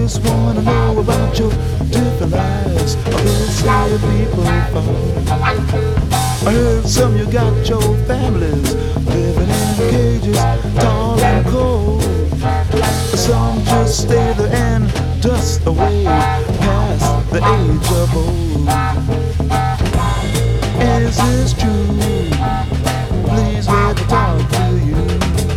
just wanna know about your different lives. I will say people fall. I heard some you got your families living in cages, tall and cold. Some just stay there and dust away past the age of old. Is this true? Please let me talk to you.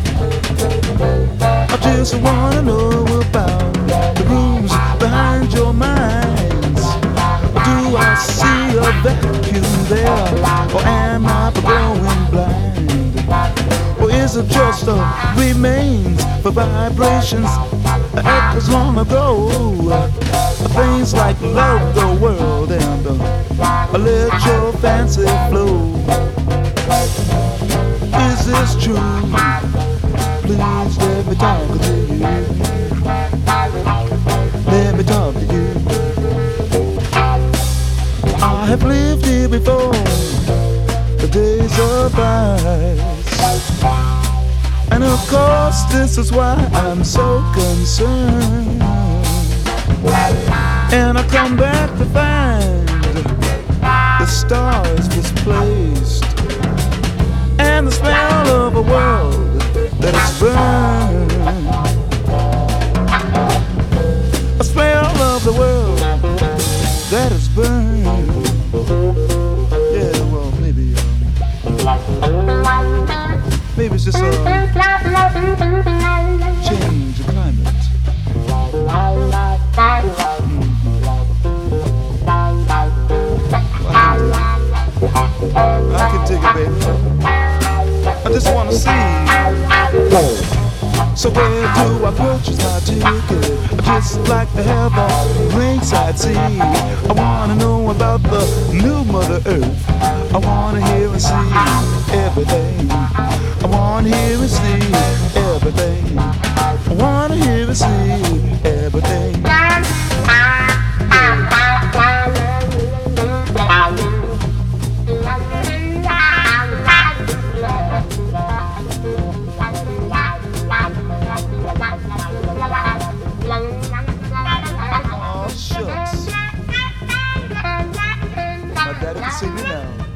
I just wanna know about the rooms behind your minds. Do I see a vacuum there, or am I going blind? Or is it just a remains for vibrations that was long ago? Things like love the world and let your fancy flow. Is this true? Please let me talk to you. Let me talk to you. I have lived here before, the days of ice. And of course this is why I'm so concerned. And I come back to find the stars displaced, and the smell of a world that is burned. A smell of the world that is burned. Yeah, well, maybe it's just a change of climate. I can dig it, baby. I just wanna see. So where do I purchase my ticket? I just like to have a ringside seat. I wanna know about the new Mother Earth. I wanna hear and see everything. I wanna hear and see everything. I wanna hear and see everything. Oh, shucks. My daddy can see me now.